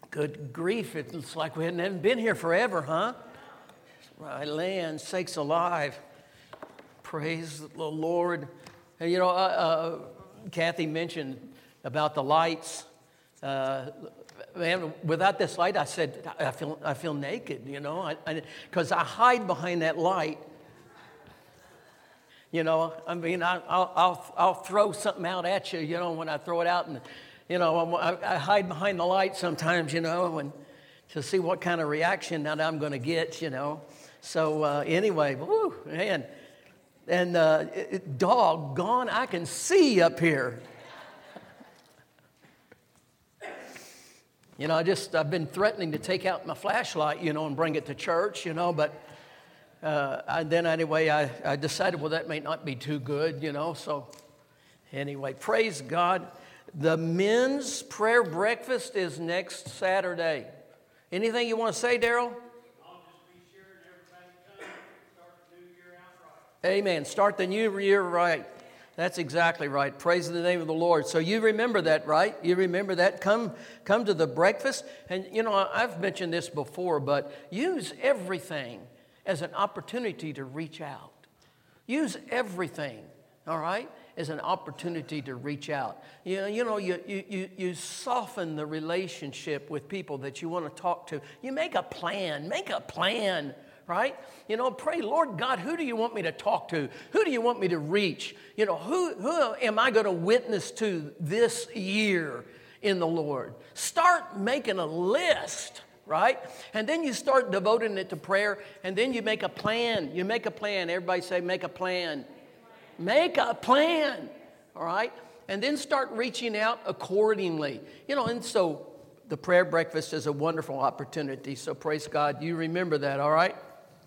Good grief, it looks like we hadn't been here forever, huh? Right, land, sakes alive. Praise the Lord. And Kathy mentioned about the lights. Man, without this light, I said, I feel naked, because I hide behind that light. I'll throw something out at you, when I throw it out, and I hide behind the light sometimes, and to see what kind of reaction that I'm going to get, So anyway, whoo, man, and doggone, I can see up here. I've been threatening to take out my flashlight, and bring it to church, but then anyway, I decided, well, that may not be too good, so anyway, praise God. The men's prayer breakfast is next Saturday. Anything you want to say, Daryl? I'll just be sure that everybody comes and start the new year out right. Amen. Start the new year right. That's exactly right. Praise the name of the Lord. So you remember that, right? You remember that. Come to the breakfast. And, I've mentioned this before, but use everything as an opportunity to reach out. Use everything, all right, as an opportunity to reach out. You soften the relationship with people that you want to talk to. You make a plan, right? Pray, Lord God, who do you want me to talk to? Who do you want me to reach? Who am I going to witness to this year in the Lord? Start making a list, right? And then you start devoting it to prayer, and then you make a plan. You make a plan. Everybody say, make a plan. Make a plan, all right? And then start reaching out accordingly. And so the prayer breakfast is a wonderful opportunity. So praise God, you remember that, all right?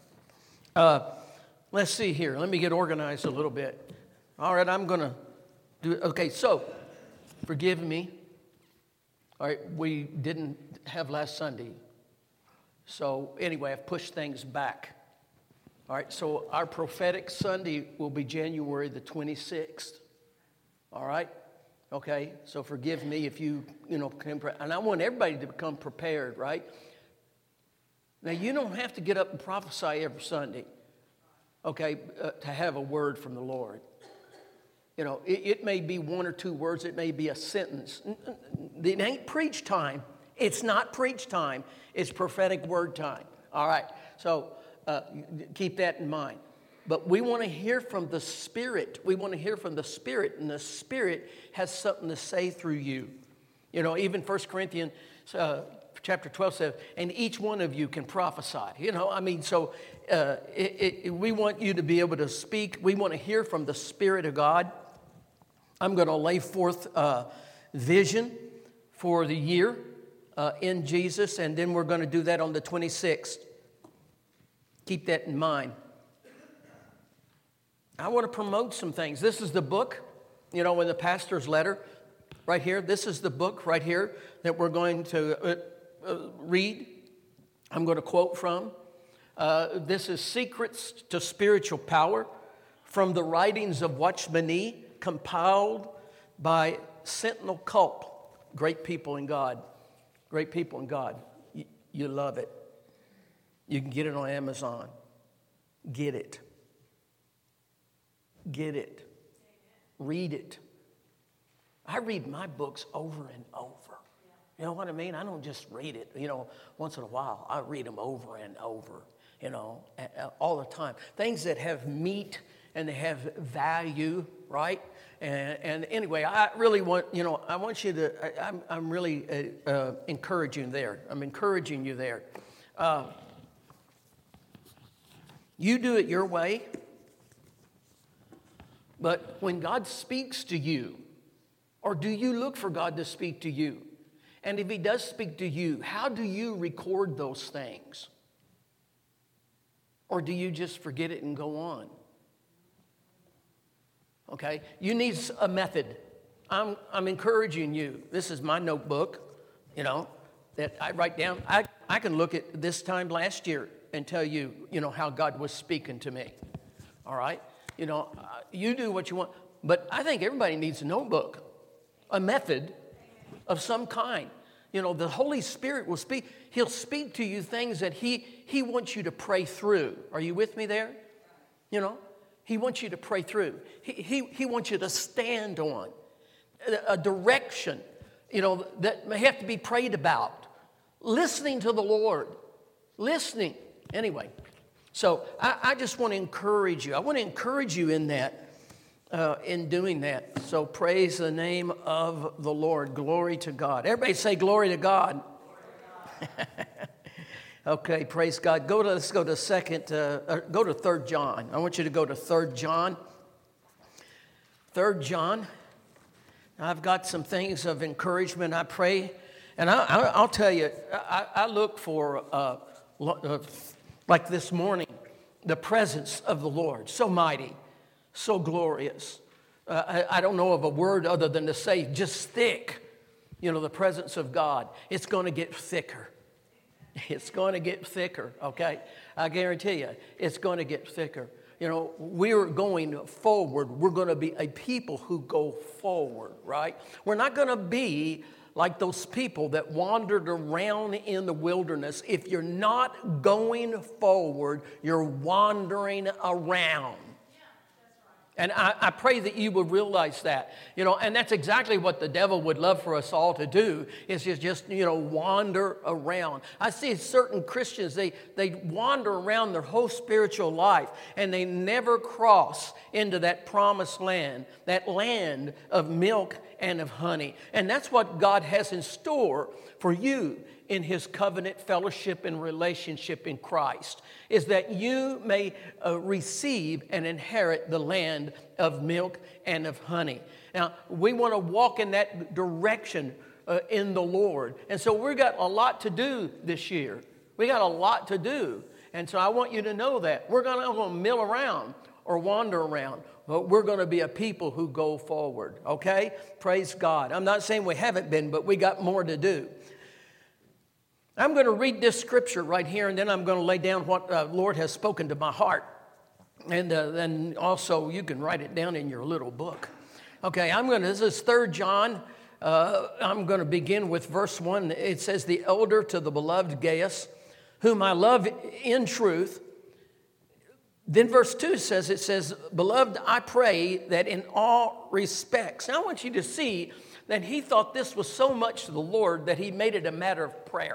Let's see here. Let me get organized a little bit. All right, I'm going to do it. Okay, so forgive me. All right, we didn't have last Sunday. So anyway, I've pushed things back. All right, so our prophetic Sunday will be January the 26th. All right? Okay, so forgive me if you can, and I want everybody to become prepared, right? Now, you don't have to get up and prophesy every Sunday, okay, to have a word from the Lord. It may be one or two words. It may be a sentence. It ain't preach time. It's not preach time. It's prophetic word time. All right, so keep that in mind. But we want to hear from the Spirit. We want to hear from the Spirit, and the Spirit has something to say through you. Even 1 Corinthians chapter 12 says, and each one of you can prophesy. So we want you to be able to speak. We want to hear from the Spirit of God. I'm going to lay forth vision for the year in Jesus, and then we're going to do that on the 26th. Keep that in mind. I want to promote some things. This is the book, in the pastor's letter right here. This is the book right here that we're going to read. I'm going to quote from. This is Secrets to Spiritual Power from the writings of Watchman Nee, compiled by Sentinel Culp. Great people in God. Great people in God. You love it. You can get it on Amazon. Get it. Get it. Read it. I read my books over and over. You know what I mean? I don't just read it, once in a while. I read them over and over, all the time. Things that have meat and they have value, right? And anyway, I really want, I want you to, I'm really encouraging there. I'm encouraging you there. You do it your way. But when God speaks to you, or do you look for God to speak to you? And if He does speak to you, how do you record those things? Or do you just forget it and go on? Okay, you need a method. I'm encouraging you. This is my notebook, that I write down. I can look at this time last year and tell you, how God was speaking to me. All right? You do what you want. But I think everybody needs a notebook, a method of some kind. The Holy Spirit will speak. He'll speak to you things that He wants you to pray through. Are you with me there? He wants you to pray through. He wants you to stand on a direction, that may have to be prayed about. Listening to the Lord. Listening. Anyway, so I just want to encourage you. I want to encourage you in that. In doing that. So praise the name of the Lord. Glory to God. Everybody say glory to God. Glory to God. Okay, praise God. Let's go to 3 John. I want you to go to 3 John. 3 John. I've got some things of encouragement, I pray. And I'll tell you, I look for, like this morning, the presence of the Lord. So mighty. So glorious. I don't know of a word other than to say just thick. The presence of God. It's going to get thicker. It's going to get thicker, okay? I guarantee you, it's going to get thicker. We're going forward. We're going to be a people who go forward, right? We're not going to be like those people that wandered around in the wilderness. If you're not going forward, you're wandering around. And I pray that you would realize that, and that's exactly what the devil would love for us all to do, is just wander around. I see certain Christians, they wander around their whole spiritual life, and they never cross into that promised land, that land of milk and of honey. And that's what God has in store for you in His covenant fellowship and relationship in Christ, is that you may receive and inherit the land of milk and of honey. Now, we want to walk in that direction in the Lord. And so we've got a lot to do this year. We got a lot to do. And so I want you to know that. We're not going to mill around or wander around, but we're going to be a people who go forward, okay? Praise God. I'm not saying we haven't been, but we got more to do. I'm going to read this scripture right here, and then I'm going to lay down what the Lord has spoken to my heart. And then also you can write it down in your little book. Okay, this is 3 John. I'm going to begin with verse 1. It says, "The elder to the beloved Gaius, whom I love in truth." Then verse 2 says, "Beloved, I pray that in all respects." Now I want you to see that he thought this was so much to the Lord that he made it a matter of prayer.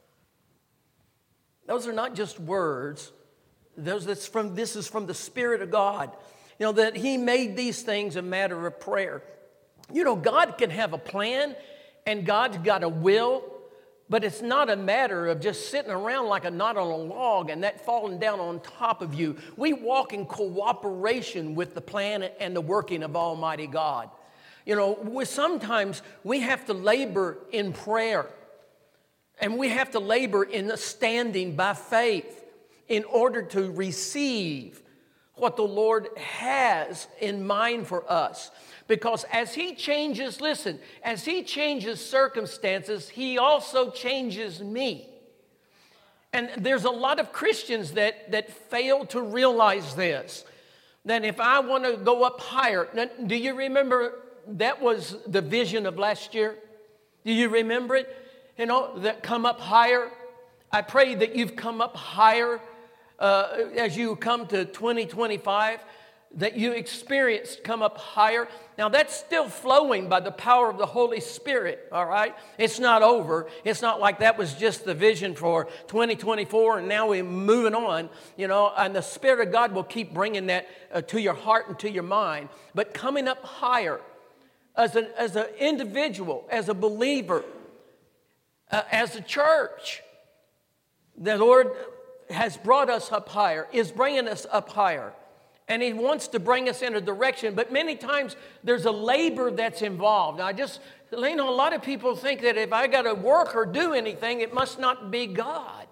Those are not just words. This is from the Spirit of God. That He made these things a matter of prayer. God can have a plan, and God's got a will, but it's not a matter of just sitting around like a knot on a log and that falling down on top of you. We walk in cooperation with the plan and the working of Almighty God. Sometimes we have to labor in prayer. And we have to labor in standing by faith in order to receive what the Lord has in mind for us. Because as He changes circumstances, He also changes me. And there's a lot of Christians that fail to realize this. That if I want to go up higher, now, do you remember that was the vision of last year? Do you remember it? That come up higher. I pray that you've come up higher as you come to 2025, that you experienced come up higher. Now that's still flowing by the power of the Holy Spirit, all right? It's not over. It's not like that was just the vision for 2024 and now we're moving on, and the Spirit of God will keep bringing that to your heart and to your mind. But coming up higher as an individual, as a believer, as a church, the Lord has brought us up higher, is bringing us up higher. And He wants to bring us in a direction, but many times there's a labor that's involved. Now, a lot of people think that if I got to work or do anything, it must not be God.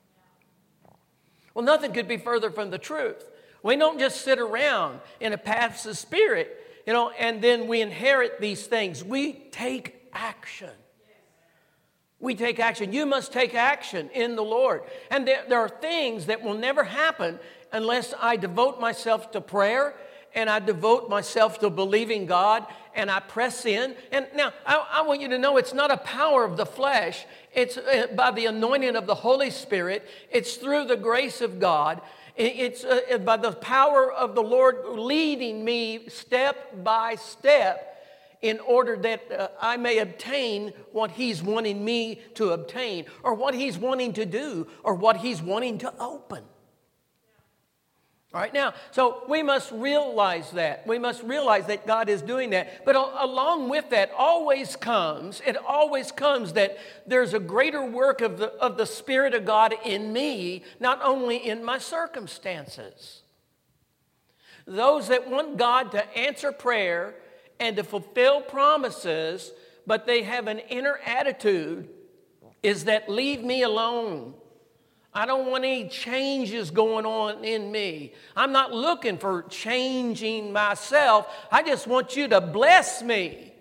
Well, nothing could be further from the truth. We don't just sit around in a passive spirit, and then we inherit these things. We take action. We take action. You must take action in the Lord. And there are things that will never happen unless I devote myself to prayer and I devote myself to believing God, and I press in. And now, I want you to know it's not a power of the flesh. It's by the anointing of the Holy Spirit. It's through the grace of God. It's by the power of the Lord leading me step by step in order that I may obtain what He's wanting me to obtain, or what He's wanting to do, or what He's wanting to open. All right, now, so we must realize that. We must realize that God is doing that. But along with that it always comes that there's a greater work of the Spirit of God in me, not only in my circumstances. Those that want God to answer prayer and to fulfill promises, but they have an inner attitude, is that leave me alone. I don't want any changes going on in me. I'm not looking for changing myself. I just want you to bless me.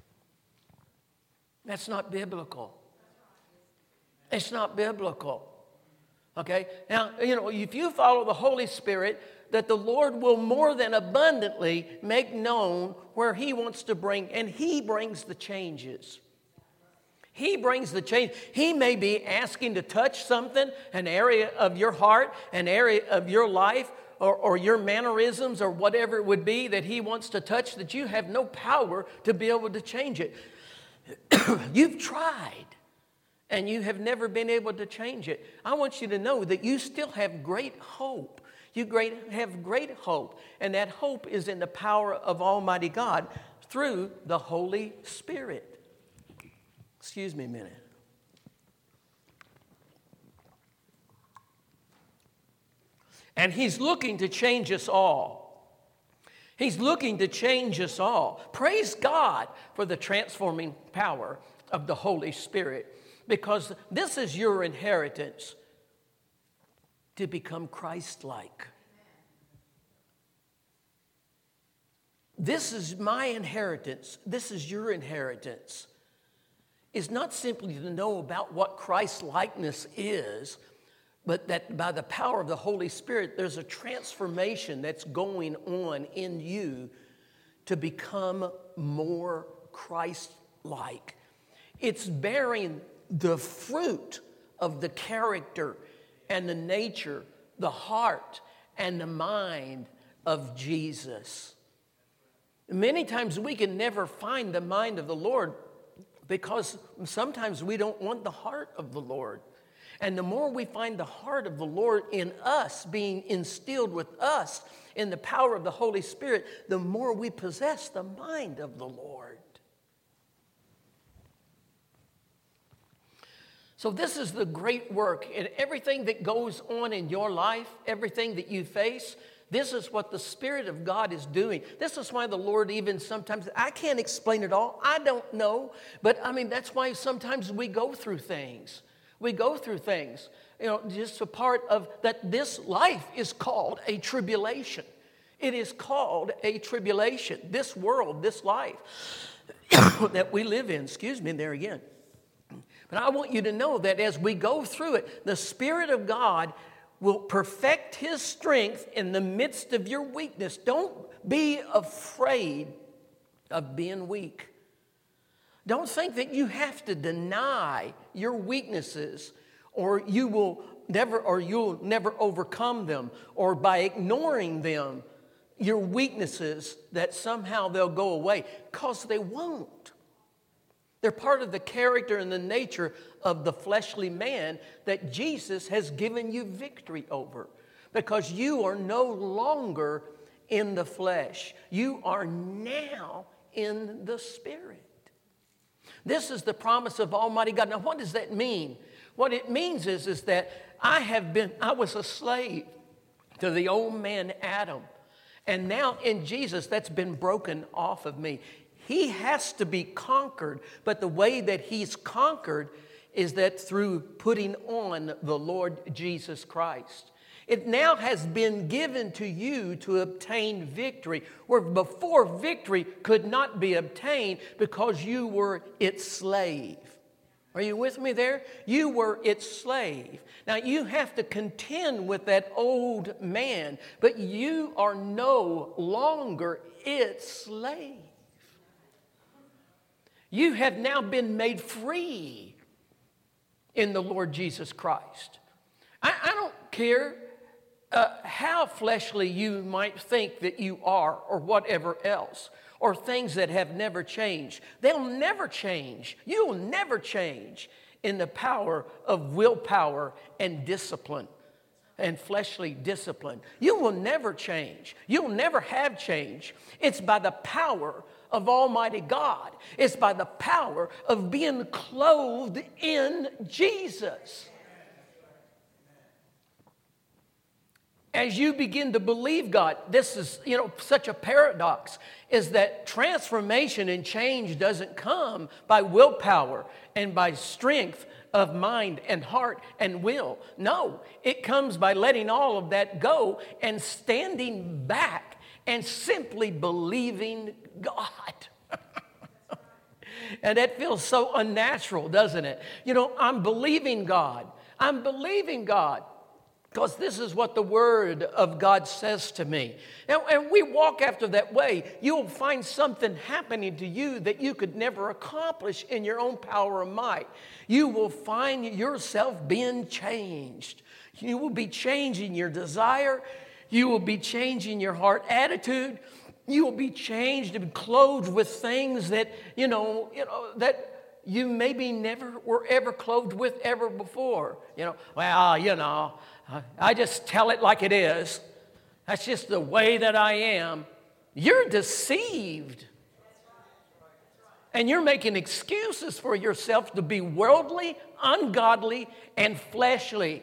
That's not biblical. It's not biblical. Okay? Now, if you follow the Holy Spirit, that the Lord will more than abundantly make known where He wants to bring, and He brings the changes. He brings the change. He may be asking to touch something, an area of your heart, an area of your life, or your mannerisms, or whatever it would be that He wants to touch, that you have no power to be able to change it. You've tried, and you have never been able to change it. I want you to know that you still have great hope. You have great hope, and that hope is in the power of Almighty God through the Holy Spirit. Excuse me a minute. And He's looking to change us all. He's looking to change us all. Praise God for the transforming power of the Holy Spirit, because this is your inheritance, to become Christ-like. This is my inheritance. This is your inheritance. Is not simply to know about what Christ-likeness is, but that by the power of the Holy Spirit, there's a transformation that's going on in you to become more Christ-like. It's bearing the fruit of the character and the nature, the heart and the mind of Jesus. Many times we can never find the mind of the Lord, because sometimes we don't want the heart of the Lord. And the more we find the heart of the Lord in us, being instilled with us in the power of the Holy Spirit, the more we possess the mind of the Lord. So this is the great work. And everything that goes on in your life, everything that you face, this is what the Spirit of God is doing. This is why the Lord even sometimes, I can't explain it all. I don't know. But that's why sometimes we go through things. We go through things. Just a part of that. This life is called a tribulation. It is called a tribulation. This world, this life that we live in. Excuse me, there again. But I want you to know that as we go through it, the Spirit of God will perfect His strength in the midst of your weakness. Don't be afraid of being weak. Don't think that you have to deny your weaknesses, or you'll never overcome them, or by ignoring them, your weaknesses, that somehow they'll go away, because they won't. They're part of the character and the nature of the fleshly man that Jesus has given you victory over, because you are no longer in the flesh. You are now in the Spirit. This is the promise of Almighty God. Now, what does that mean? What it means is that I was a slave to the old man Adam. And now in Jesus, that's been broken off of me. He has to be conquered, but the way that He's conquered is that through putting on the Lord Jesus Christ. It now has been given to you to obtain victory, where before victory could not be obtained because you were its slave. Are you with me there? You were its slave. Now you have to contend with that old man, but you are no longer its slave. You have now been made free in the Lord Jesus Christ. I don't care how fleshly you might think that you are or whatever else, or things that have never changed. They'll never change. You'll never change in the power of willpower and discipline and fleshly discipline. You will never change. You'll never have change. It's by the power of Almighty God. It's by the power of being clothed in Jesus. As you begin to believe God, this is, such a paradox, is that transformation and change doesn't come by willpower and by strength of mind and heart and will. No, it comes by letting all of that go and standing back and simply believing God. And that feels so unnatural, doesn't it? I'm believing God. I'm believing God. Because this is what the Word of God says to me. And we walk after that way, you'll find something happening to you that you could never accomplish in your own power or might. You will find yourself being changed. You will be changing your desire. You will be changing your heart attitude. You will be changed and clothed with things that, that you maybe never were ever clothed with ever before. I just tell it like it is. That's just the way that I am. You're deceived. And you're making excuses for yourself to be worldly, ungodly, and fleshly.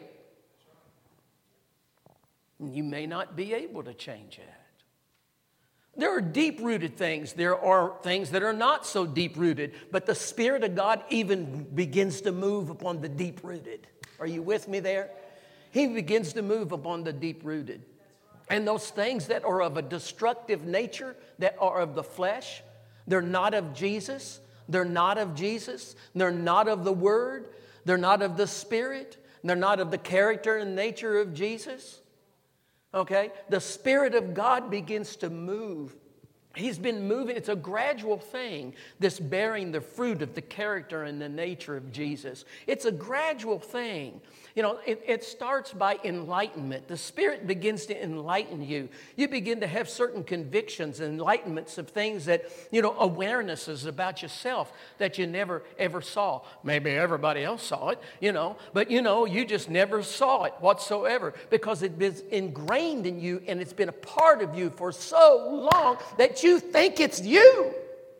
You may not be able to change that. There are deep-rooted things. There are things that are not so deep-rooted. But the Spirit of God even begins to move upon the deep-rooted. Are you with me there? He begins to move upon the deep-rooted. And those things that are of a destructive nature, that are of the flesh, they're not of Jesus. They're not of Jesus. They're not of the Word. They're not of the Spirit. They're not of the character and nature of Jesus. Okay? The Spirit of God begins to move. He's been moving. It's a gradual thing, this bearing the fruit of the character and the nature of Jesus. It's a gradual thing. It starts by enlightenment. The Spirit begins to enlighten you. You begin to have certain convictions, enlightenments of things that, awarenesses about yourself that you never ever saw. Maybe everybody else saw it, but you just never saw it whatsoever because it is ingrained in you and it's been a part of you for so long that you think it's you.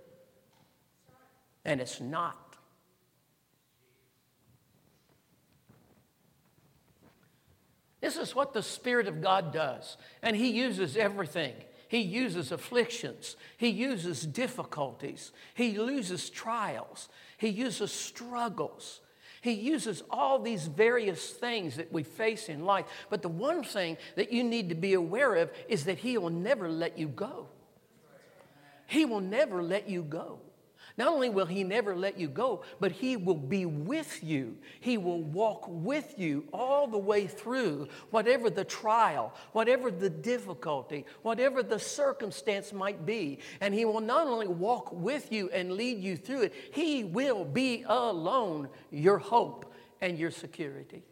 And it's not. This is what the Spirit of God does. And He uses everything. He uses afflictions. He uses difficulties. He uses trials. He uses struggles. He uses all these various things that we face in life. But the one thing that you need to be aware of is that He will never let you go. He will never let you go. Not only will He never let you go, but He will be with you. He will walk with you all the way through whatever the trial, whatever the difficulty, whatever the circumstance might be. And He will not only walk with you and lead you through it, He will be alone your hope and your security.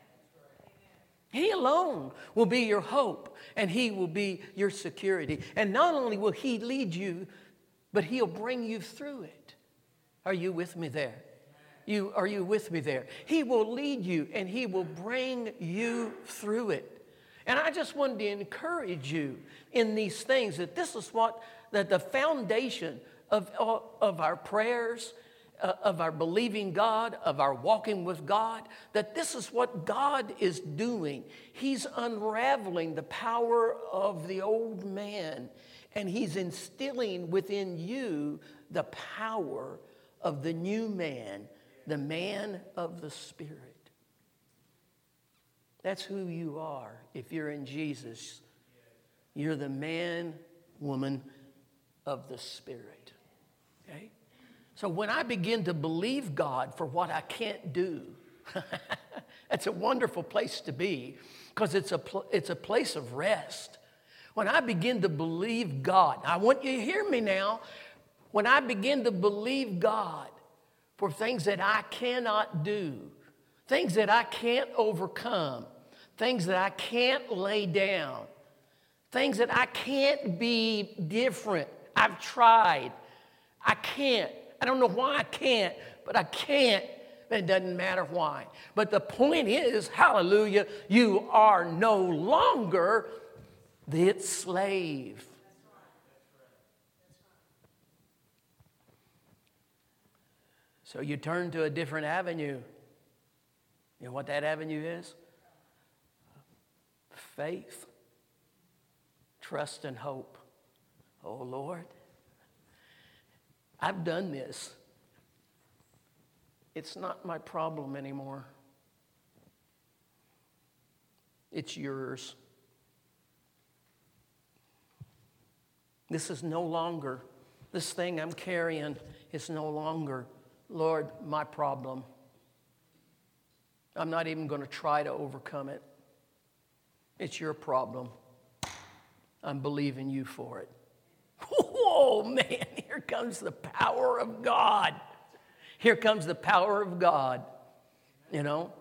He alone will be your hope and He will be your security. And not only will He lead you, but He'll bring you through it. Are you with me there? Are you with me there? He will lead you and He will bring you through it. And I just wanted to encourage you in these things that this is that the foundation of our prayers, of our believing God, of our walking with God, that this is what God is doing. He's unraveling the power of the old man. And He's instilling within you the power of the new man, the man of the Spirit. That's who you are if you're in Jesus. You're the man, woman of the Spirit. Okay? So when I begin to believe God for what I can't do, it's a wonderful place to be because it's a place of rest. When I begin to believe God, I want you to hear me now. When I begin to believe God for things that I cannot do, things that I can't overcome, things that I can't lay down, things that I can't be different. I've tried. I can't. I don't know why I can't, but I can't. It doesn't matter why. But the point is, hallelujah, you are no longer its slave. So you turn to a different avenue. You know what that avenue is? Faith, trust, and hope. Oh, Lord, I've done this. It's not my problem anymore. It's yours. This is no longer, this thing I'm carrying is no longer, Lord, my problem. I'm not even going to try to overcome it. It's your problem. I'm believing you for it. Whoa, man, here comes the power of God. Here comes the power of God, you know.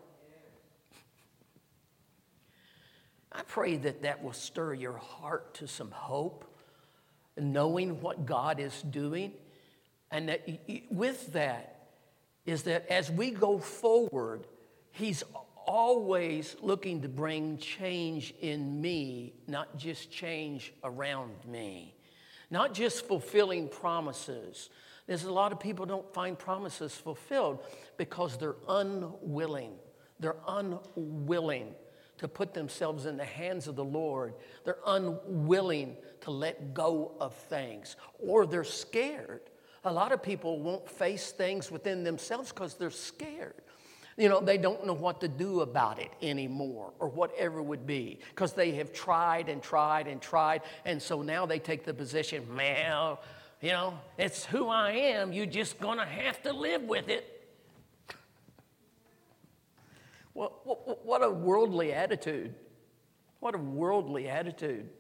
I pray that will stir your heart to some hope, knowing what God is doing. And that with that is that as we go forward, He's always looking to bring change in me, not just change around me. Not just fulfilling promises. There's a lot of people don't find promises fulfilled because they're unwilling. They're unwilling to put themselves in the hands of the Lord. They're unwilling to let go of things. Or they're scared. A lot of people won't face things within themselves because they're scared. You know, they don't know what to do about it anymore or whatever it would be because they have tried and tried and tried. And so now they take the position, well, you know, it's who I am. You're just going to have to live with it. What a worldly attitude. What a worldly attitude.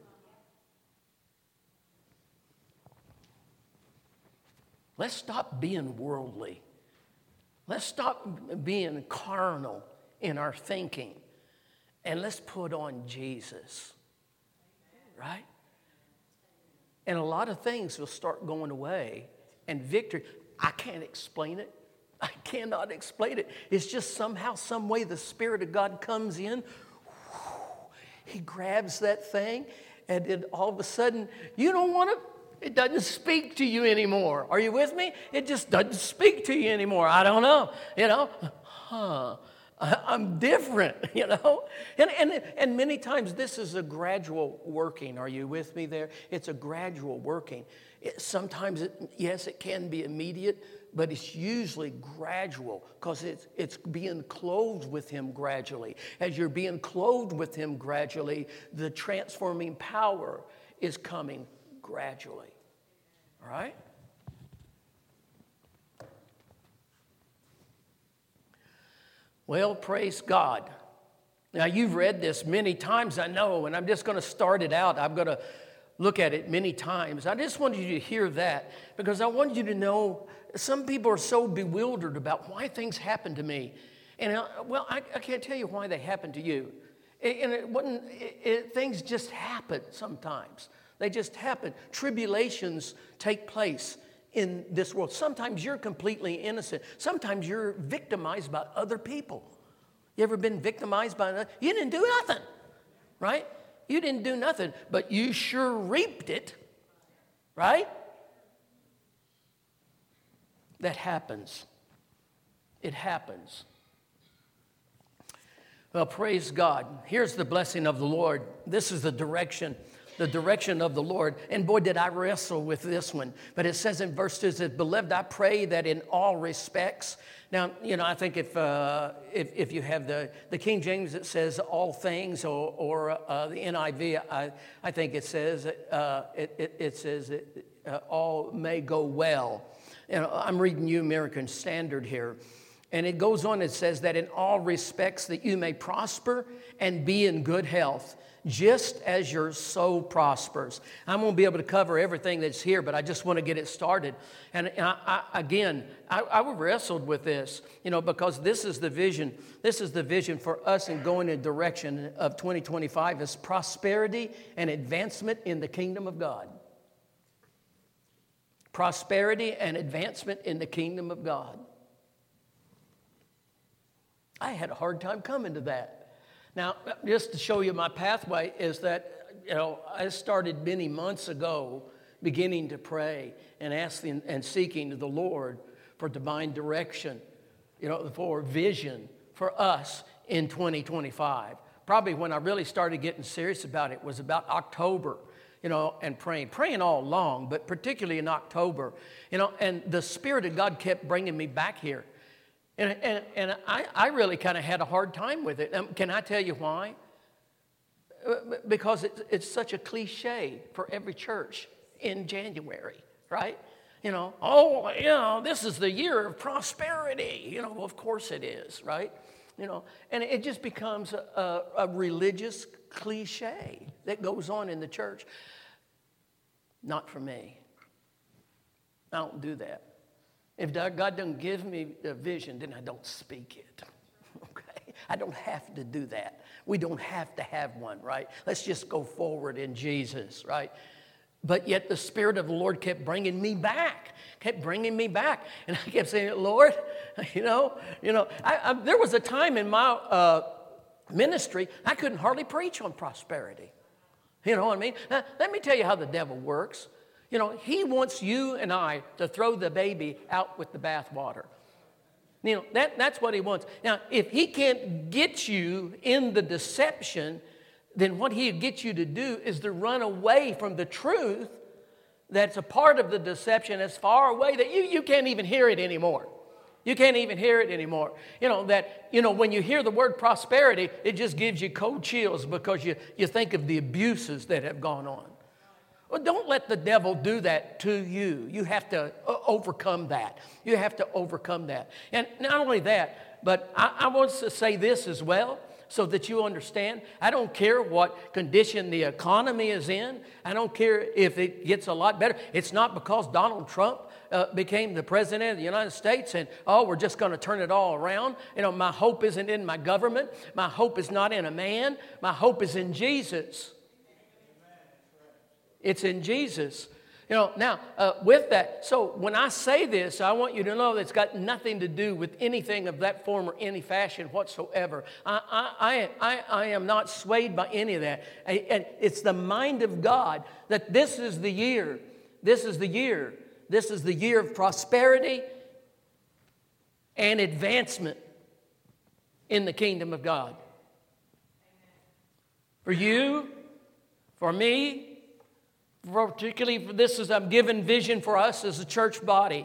Let's stop being worldly. Let's stop being carnal in our thinking. And let's put on Jesus. Right? And a lot of things will start going away. And victory, I can't explain it. I cannot explain it. It's just somehow, some way the Spirit of God comes in. He grabs that thing. And then all of a sudden, you don't want to. It doesn't speak to you anymore. Are you with me? It just doesn't speak to you anymore. I don't know. You know, I'm different, you know. And many times this is a gradual working. Are you with me there? It's a gradual working. Sometimes, yes, it can be immediate, but it's usually gradual because it's being clothed with Him gradually. As you're being clothed with Him gradually, the transforming power is coming gradually. All right? Well, praise God. Now, you've read this many times, I know, and I'm just going to start it out. I'm going to look at it many times. I just wanted you to hear that because I wanted you to know some people are so bewildered about why things happen to me. And, well, I can't tell you why they happen to you. And it wasn't, things just happen sometimes. They just happen. Tribulations take place in this world. Sometimes you're completely innocent. Sometimes you're victimized by other people. You ever been victimized by another? You didn't do nothing, right? You didn't do nothing, but you sure reaped it, right? That happens. It happens. Well, praise God. Here's the blessing of the Lord. This is the direction of the Lord. And boy, did I wrestle with this one. But it says in verse 2, it says, Beloved, I pray that in all respects. Now, you know, I think if you have the King James, it says all things, or the NIV, I think it says, it says all may go well. I'm reading New American Standard here. And it goes on, it says that in all respects that you may prosper and be in good health, just as your soul prospers. I won't be able to cover everything that's here, but I just want to get it started. And I wrestled with this, because this is the vision. This is the vision for us in going in the direction of 2025 is prosperity and advancement in the kingdom of God. Prosperity and advancement in the kingdom of God. I had a hard time coming to that. Now, just to show you my pathway is that, I started many months ago beginning to pray and asking and seeking the Lord for divine direction, for vision for us in 2025. Probably when I really started getting serious about it was about October, and praying all along, but particularly in October, and the Spirit of God kept bringing me back here. And I really kind of had a hard time with it. Can I tell you why? Because it's such a cliche for every church in January, right? This is the year of prosperity. Of course it is, right? And it just becomes a religious cliche that goes on in the church. Not for me. I don't do that. If God doesn't give me a vision, then I don't speak it, okay? I don't have to do that. We don't have to have one, right? Let's just go forward in Jesus, right? But yet the Spirit of the Lord kept bringing me back. And I kept saying, Lord, there was a time in my ministry, I couldn't hardly preach on prosperity. You know what I mean? Now, let me tell you how the devil works. He wants you and I to throw the baby out with the bathwater. That's what he wants. Now, if he can't get you in the deception, then what he'll get you to do is to run away from the truth that's a part of the deception as far away that you can't even hear it anymore. You can't even hear it anymore. When you hear the word prosperity, it just gives you cold chills because you think of the abuses that have gone on. Well, don't let the devil do that to you. You have to overcome that. You have to overcome that. And not only that, but I want to say this as well so that you understand. I don't care what condition the economy is in. I don't care if it gets a lot better. It's not because Donald Trump became the president of the United States and, we're just going to turn it all around. My hope isn't in my government. My hope is not in a man. My hope is in Jesus. It's in Jesus. Now, with that, so when I say this, I want you to know that it's got nothing to do with anything of that form or any fashion whatsoever. I am not swayed by any of that. And it's the mind of God that this is the year. This is the year. This is the year of prosperity and advancement in the kingdom of God. For you, for me, particularly for this is I'm giving vision for us as a church body.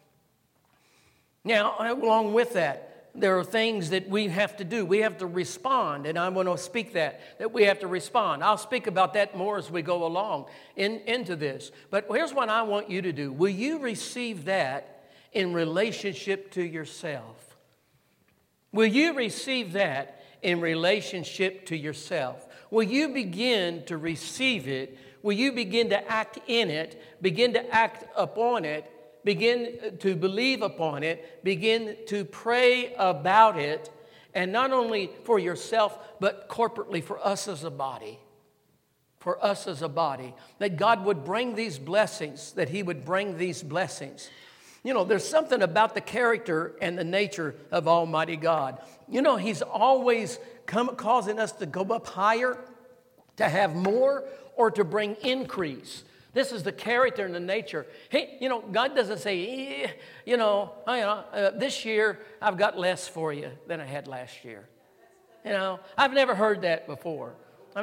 Now, along with that, there are things that we have to do. We have to respond, and I want to speak that we have to respond. I'll speak about that more as we go along into this. But here's what I want you to do. Will you receive that in relationship to yourself? Will you receive that in relationship to yourself? Will you begin to receive it? Will you begin to act in it, begin to act upon it, begin to believe upon it, begin to pray about it, and not only for yourself, but corporately for us as a body? For us as a body. That God would bring these blessings, that He would bring these blessings. There's something about the character and the nature of Almighty God. He's always causing us to go up higher, to have more, or to bring increase. This is the character and the nature. Hey, God doesn't say, this year I've got less for you than I had last year. I've never heard that before. I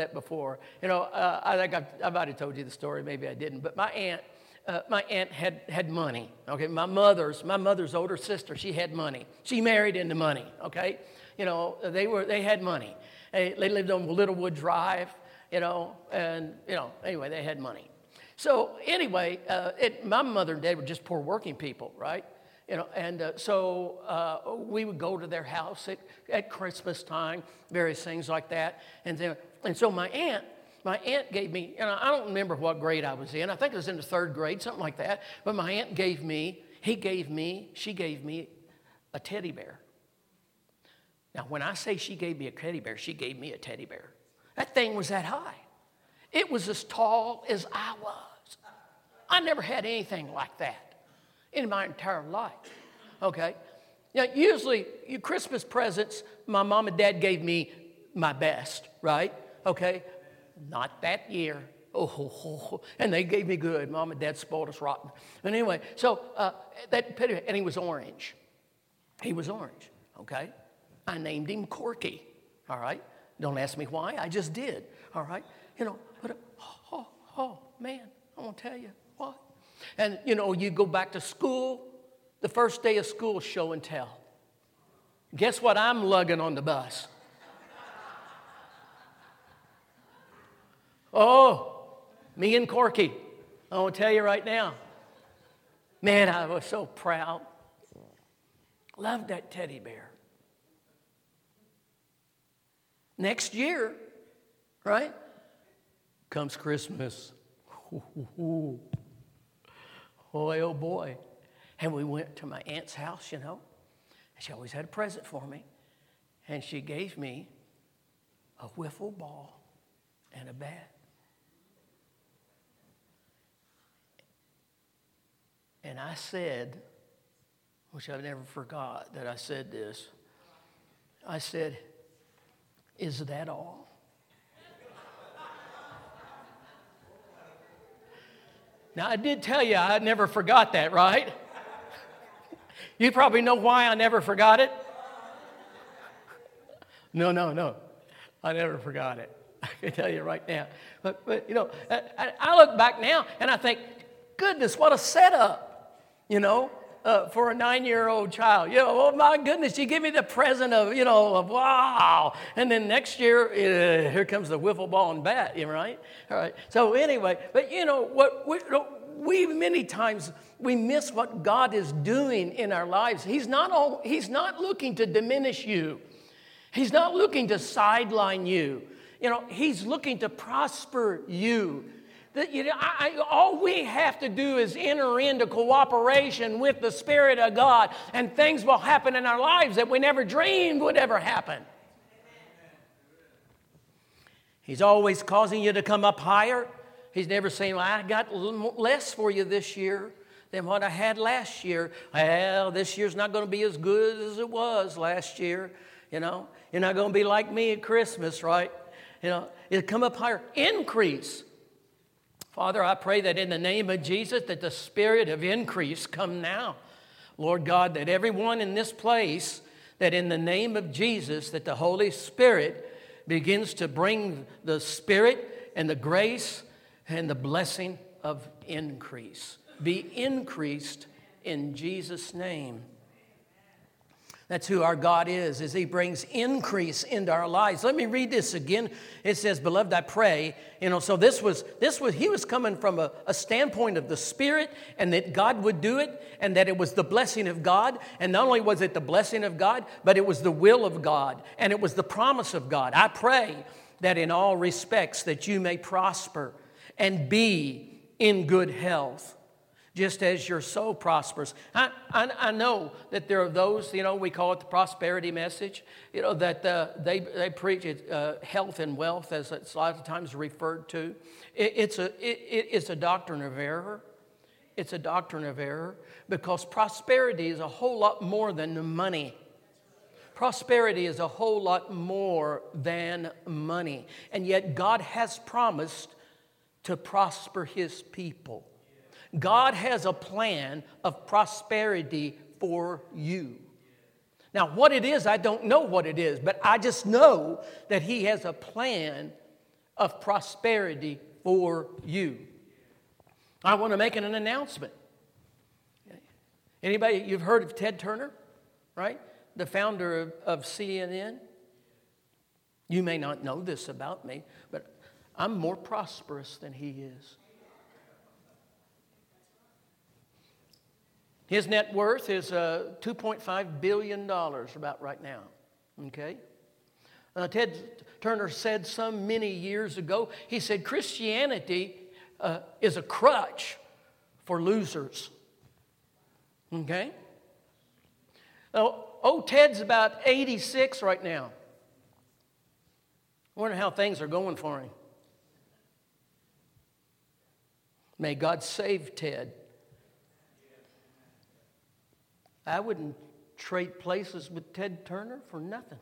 think I've already told you the story. Maybe I didn't. But my aunt had money. Okay, my mother's older sister. She had money. She married into money. Okay, they had money. They lived on Littlewood Drive. Anyway, they had money. So anyway, my mother and dad were just poor working people, right? And so we would go to their house at Christmas time, various things like that. And so my aunt gave me, I don't remember what grade I was in. I think it was in the 3rd grade, something like that. But my aunt she gave me a teddy bear. Now, when I say she gave me a teddy bear, she gave me a teddy bear. That thing was that high. It was as tall as I was. I never had anything like that in my entire life, okay? Now, usually, your Christmas presents, my mom and dad gave me my best, right? Okay? Not that year. And they gave me good. Mom and dad spoiled us rotten. But anyway, so and he was orange. He was orange, okay? I named him Corky, all right? Don't ask me why. I just did, all right? But man, I want to tell you what. And, you go back to school, the first day of school, show and tell. Guess what I'm lugging on the bus? Oh, me and Corky. I want to tell you right now. Man, I was so proud. Loved that teddy bear. Next year, right, comes Christmas. Boy, oh boy. And we went to my aunt's house, and she always had a present for me. And she gave me a wiffle ball and a bat. And I said, which I've never forgot that I said this. I said, "Is that all?" Now, I did tell you I never forgot that, right? You probably know why I never forgot it. No. I never forgot it. I can tell you right now. But I look back now and I think, goodness, what a setup, for a 9-year-old child. Oh my goodness, you give me the present of wow. And then next year, here comes the wiffle ball and bat, right? All right. So anyway, but we many times, we miss what God is doing in our lives. He's not looking to diminish you. He's not looking to sideline you. He's looking to prosper you. All we have to do is enter into cooperation with the Spirit of God, and things will happen in our lives that we never dreamed would ever happen. He's always causing you to come up higher. He's never saying, well, I got less for you this year than what I had last year. Well, this year's not going to be as good as it was last year. You're not going to be like me at Christmas, right? It'll come up higher. Increase. Father, I pray that in the name of Jesus, that the spirit of increase come now. Lord God, that everyone in this place, that in the name of Jesus, that the Holy Spirit begins to bring the spirit and the grace and the blessing of increase. Be increased in Jesus' name. That's who our God is, as He brings increase into our lives. Let me read this again. It says, "Beloved, I pray." So this was he was coming from a standpoint of the Spirit, and that God would do it, and that it was the blessing of God. And not only was it the blessing of God, but it was the will of God, and it was the promise of God. I pray that in all respects that you may prosper and be in good health, just as your soul prospers. I know that there are those, we call it the prosperity message, that they preach it, health and wealth, as it's a lot of times referred to. It's a doctrine of error. It's a doctrine of error, because prosperity is a whole lot more than money. Prosperity is a whole lot more than money. And yet God has promised to prosper His people. God has a plan of prosperity for you. Now, what it is, I don't know what it is, but I just know that He has a plan of prosperity for you. I want to make an announcement. Anybody, you've heard of Ted Turner, right? The founder of CNN. You may not know this about me, but I'm more prosperous than he is. His net worth is $2.5 billion about right now. Okay? Ted Turner said many years ago, he said, Christianity is a crutch for losers. Okay? Ted's about 86 right now. I wonder how things are going for him. May God save Ted. I wouldn't trade places with Ted Turner for nothing.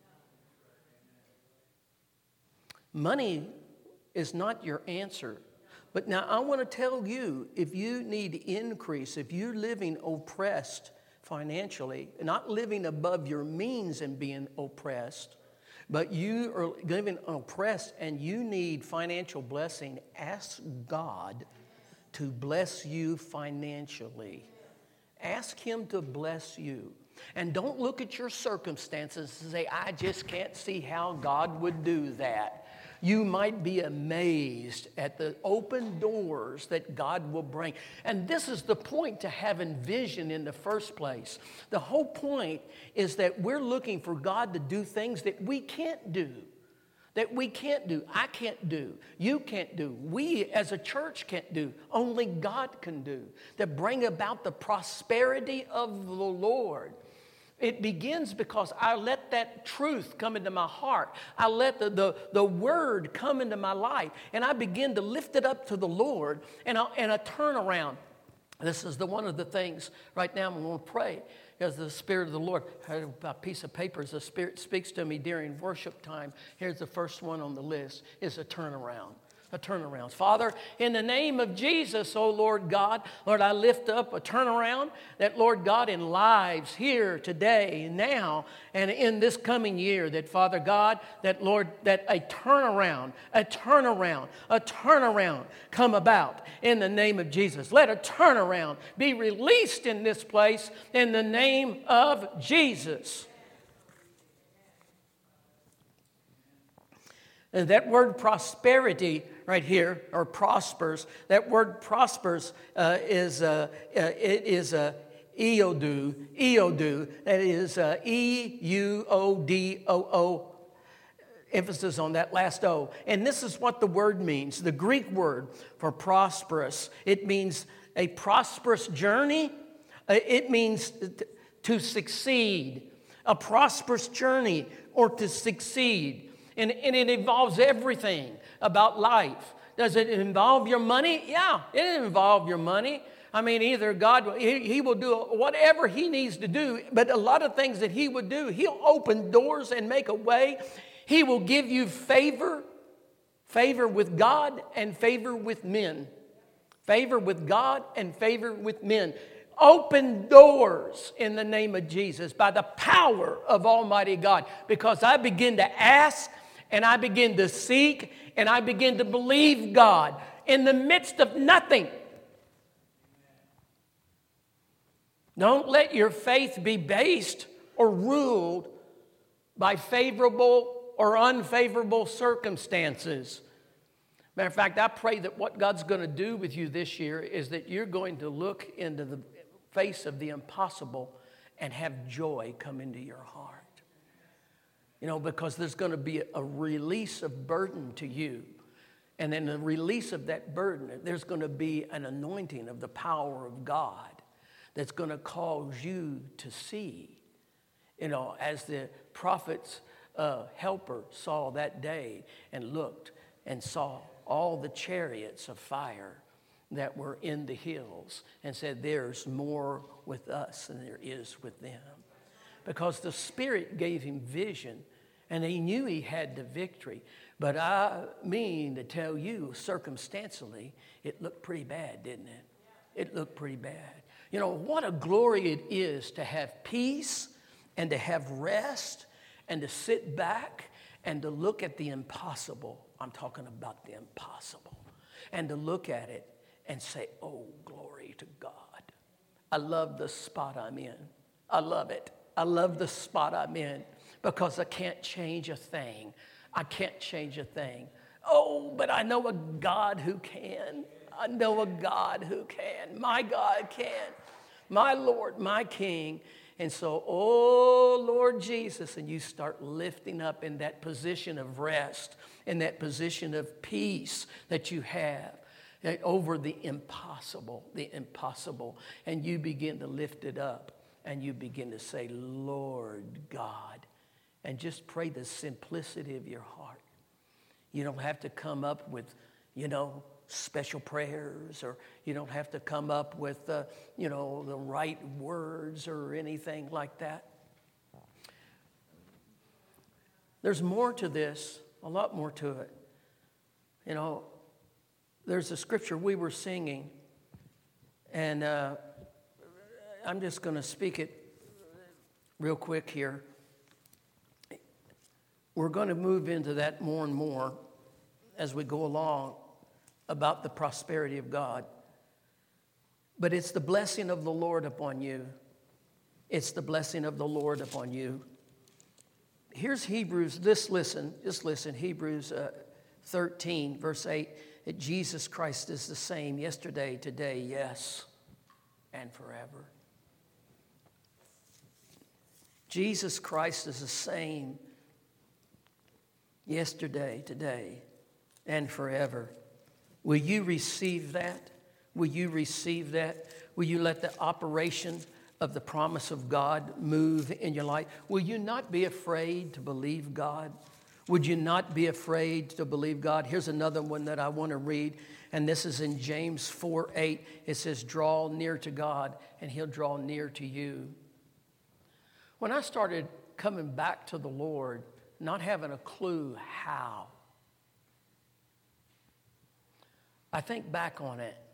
Money is not your answer. But now I want to tell you, if you need increase, if you're living oppressed financially, not living above your means and being oppressed, but you are living oppressed and you need financial blessing, ask God to bless you financially. Ask Him to bless you. And don't look at your circumstances and say, I just can't see how God would do that. You might be amazed at the open doors that God will bring. And this is the point to having vision in the first place. The whole point is that we're looking for God to do things that we can't do. That we can't do. I can't do. You can't do. We as a church can't do. Only God can do. To bring about the prosperity of the Lord. It begins because I let that truth come into my heart. I let the word come into my life. And I begin to lift it up to the Lord and a turnaround. This is one of the things right now I'm going to pray. Because the Spirit of the Lord, I have a piece of paper as the Spirit speaks to me during worship time. Here's the first one on the list, is a turnaround. A turnaround. Father, in the name of Jesus, oh Lord God, Lord, I lift up a turnaround that, Lord God, in lives here today, now, and in this coming year, that Father God, that Lord, that a turnaround come about in the name of Jesus. Let a turnaround be released in this place in the name of Jesus. And that word prosperity right here, or prospers, that word prospers is eodu, that is E-U-O-D-O-O, emphasis on that last O. And this is what the word means, the Greek word for prosperous. It means a prosperous journey. It means to succeed, a prosperous journey or to succeed. And it involves everything about life. Does it involve your money? Yeah, it involves your money. I mean, either God, He will do whatever He needs to do, but a lot of things that He would do, He'll open doors and make a way. He will give you favor with God and favor with men. Favor with God and favor with men. Open doors in the name of Jesus by the power of Almighty God, because I begin to ask and I begin to seek and I begin to believe God in the midst of nothing. Don't let your faith be based or ruled by favorable or unfavorable circumstances. Matter of fact, I pray that what God's going to do with you this year is that you're going to look into the face of the impossible and have joy come into your heart. You know, because there's going to be a release of burden to you. And then the release of that burden, there's going to be an anointing of the power of God that's going to cause you to see. You know, as the prophet's helper saw that day and looked and saw all the chariots of fire that were in the hills and said, there's more with us than there is with them. Because the Spirit gave him vision and he knew he had the victory. But I mean to tell you, circumstantially, it looked pretty bad, didn't it? It looked pretty bad. You know, what a glory it is to have peace and to have rest and to sit back and to look at the impossible. I'm talking about the impossible. And to look at it and say, oh, glory to God. I love the spot I'm in. I love it. I love the spot I'm in because I can't change a thing. I can't change a thing. Oh, but I know a God who can. I know a God who can. My God can. my Lord, my King. And so, oh, Lord Jesus, and you start lifting up in that position of rest, in that position of peace that you have over the impossible, and you begin to lift it up, and you begin to say, Lord God, and just pray the simplicity of your heart. You don't have to come up with, special prayers, or you don't have to come up with, the right words or anything like that. There's more to this, a lot more to it. There's a scripture we were singing, and I'm just going to speak it real quick here. We're going to move into that more and more as we go along about the prosperity of God. But it's the blessing of the Lord upon you. It's the blessing of the Lord upon you. Here's Hebrews, just listen, Hebrews 13, verse 8, that Jesus Christ is the same yesterday, today, yes, and forever. Jesus Christ is the same yesterday, today, and forever. Will you receive that? Will you receive that? Will you let the operation of the promise of God move in your life? Will you not be afraid to believe God? Would you not be afraid to believe God? Here's another one that I want to read, and this is in James 4:8. It says, draw near to God, and he'll draw near to you. When I started coming back to the Lord, not having a clue how, I think back on it.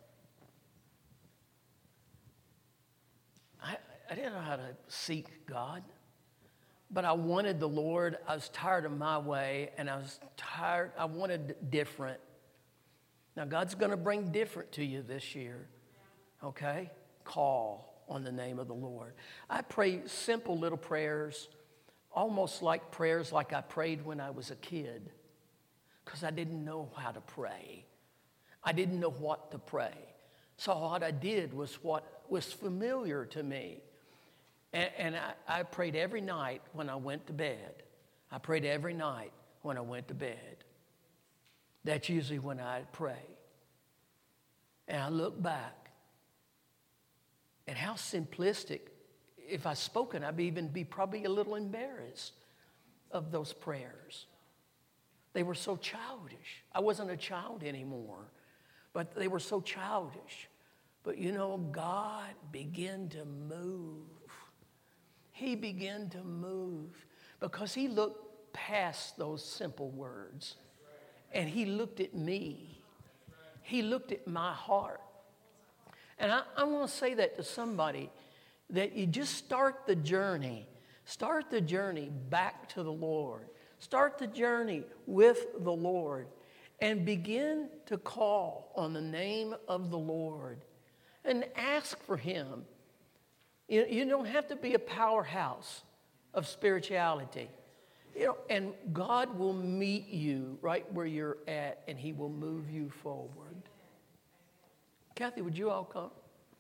I didn't know how to seek God, but I wanted the Lord. I was tired of my way, and I wanted different. Now, God's going to bring different to you this year, okay? Call on the name of the Lord. I pray simple little prayers, almost like prayers like I prayed when I was a kid, because I didn't know how to pray. I didn't know what to pray. So what I did was what was familiar to me. And I prayed every night when I went to bed. I prayed every night when I went to bed. That's usually when I pray. And I look back at how simplistic, if I spoken, I'd even be probably a little embarrassed of those prayers. They were so childish. I wasn't a child anymore, but they were so childish. But God began to move. He began to move because he looked past those simple words. And he looked at me. He looked at my heart. And I want to say that to somebody, that you just start the journey back to the Lord. Start the journey with the Lord and begin to call on the name of the Lord and ask for him. You don't have to be a powerhouse of spirituality. And God will meet you right where you're at, and he will move you forward. Kathy, would you all come?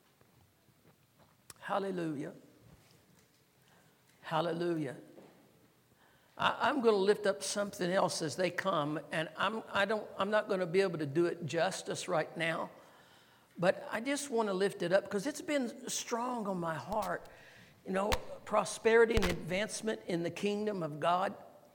Hallelujah. Hallelujah. I'm going to lift up something else as they come, and I'm not going to be able to do it justice right now. But I just want to lift it up because it's been strong on my heart. Prosperity and advancement in the kingdom of God.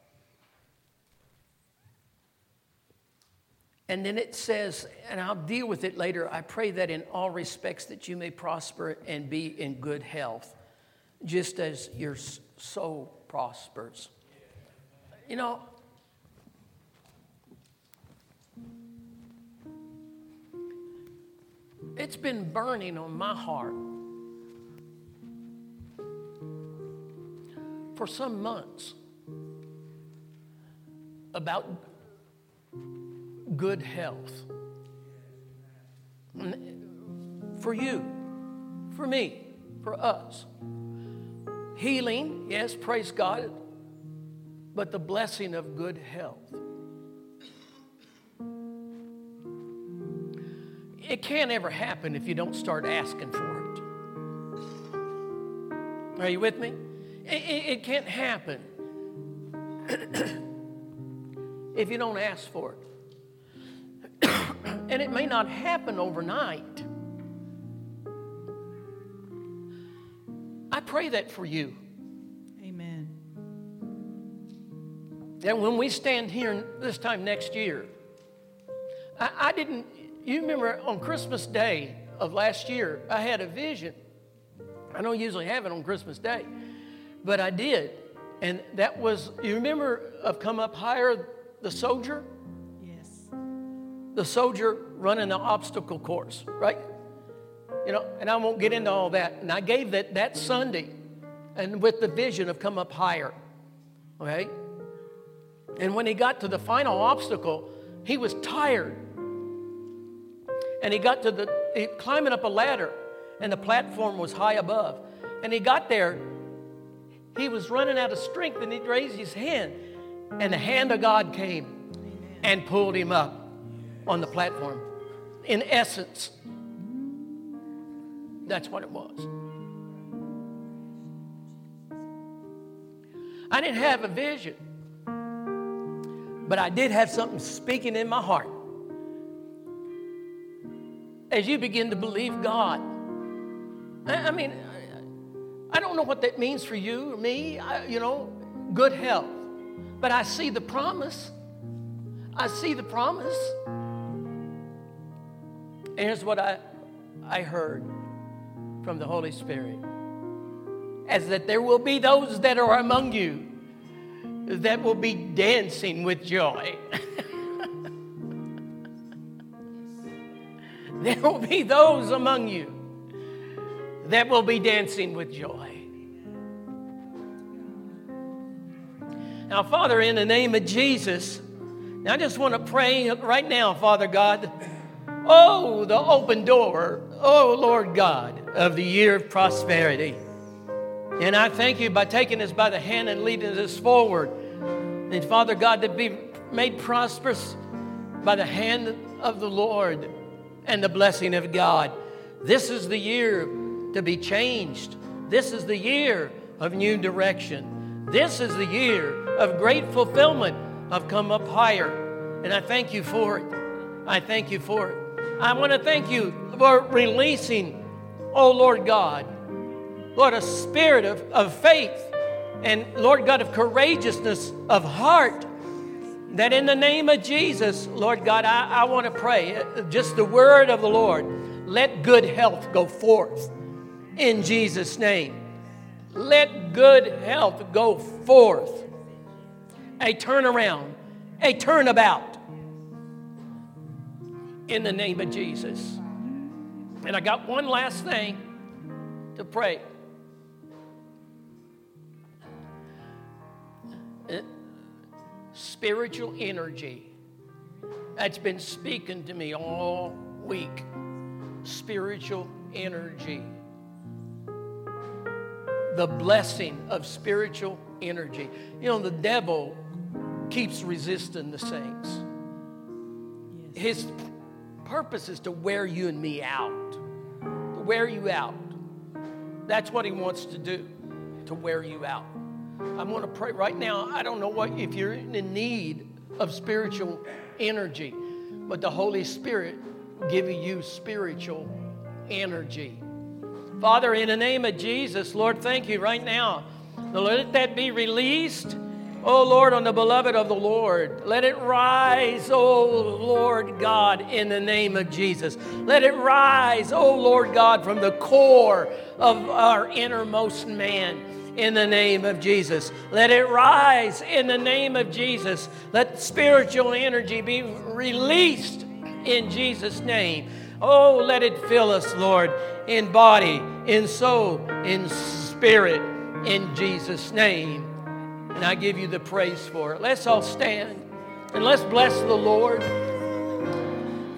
And then it says, and I'll deal with it later, I pray that in all respects that you may prosper and be in good health, just as your soul prospers. It's been burning on my heart for some months about good health. For you, for me, for us. Healing, yes, praise God, but the blessing of good health. It can't ever happen if you don't start asking for it. Are you with me? It can't happen if you don't ask for it. And it may not happen overnight. I pray that for you. Amen. That when we stand here this time next year, you remember on Christmas Day of last year, I had a vision. I don't usually have it on Christmas Day, but I did. And that was, you remember of Come Up Higher, the soldier? Yes. The soldier running the obstacle course, right? You know, and I won't get into all that. And I gave that Sunday, and with the vision of Come Up Higher, okay? And when he got to the final obstacle, he was tired. And he got to climbing up a ladder, and the platform was high above. And he got there, he was running out of strength, and he raised his hand, and the hand of God came and pulled him up on the platform. In essence, that's what it was. I didn't have a vision, but I did have something speaking in my heart. As you begin to believe God, I mean, I don't know what that means for you or me, good health. But I see the promise. I see the promise. And here's what I heard from the Holy Spirit. As that there will be those that are among you that will be dancing with joy. There will be those among you that will be dancing with joy. Now, Father, in the name of Jesus, I just want to pray right now, Father God. Oh, the open door, oh, Lord God, of the year of prosperity. And I thank you by taking us by the hand and leading us forward. And Father God, to be made prosperous by the hand of the Lord and the blessing of God. This is the year to be changed. This is the year of new direction. This is the year of great fulfillment of Come Up Higher. And I thank you for it. I thank you for it. I want to thank you for releasing, oh Lord God, Lord, a spirit of faith and, Lord God, of courageousness of heart, that in the name of Jesus, Lord God, I want to pray just the word of the Lord. Let good health go forth in Jesus' name. Let good health go forth. A turnaround, a turnabout in the name of Jesus. And I got one last thing to pray. Spiritual energy. That's been speaking to me all week. Spiritual energy. The blessing of spiritual energy. You know, the devil keeps resisting the saints. Yes. His purpose is to wear you and me out. To wear you out. That's what he wants to do. To wear you out. I'm going to pray right now. I don't know if you're in need of spiritual energy, but the Holy Spirit will give you spiritual energy. Father, in the name of Jesus, Lord, thank you right now. Let that be released, oh Lord, on the beloved of the Lord. Let it rise, oh Lord God, in the name of Jesus. Let it rise, oh Lord God, from the core of our innermost man. In the name of Jesus. Let it rise in the name of Jesus. Let spiritual energy be released in Jesus' name. Oh, let it fill us, Lord, in body, in soul, in spirit, in Jesus' name. And I give you the praise for it. Let's all stand and let's bless the Lord.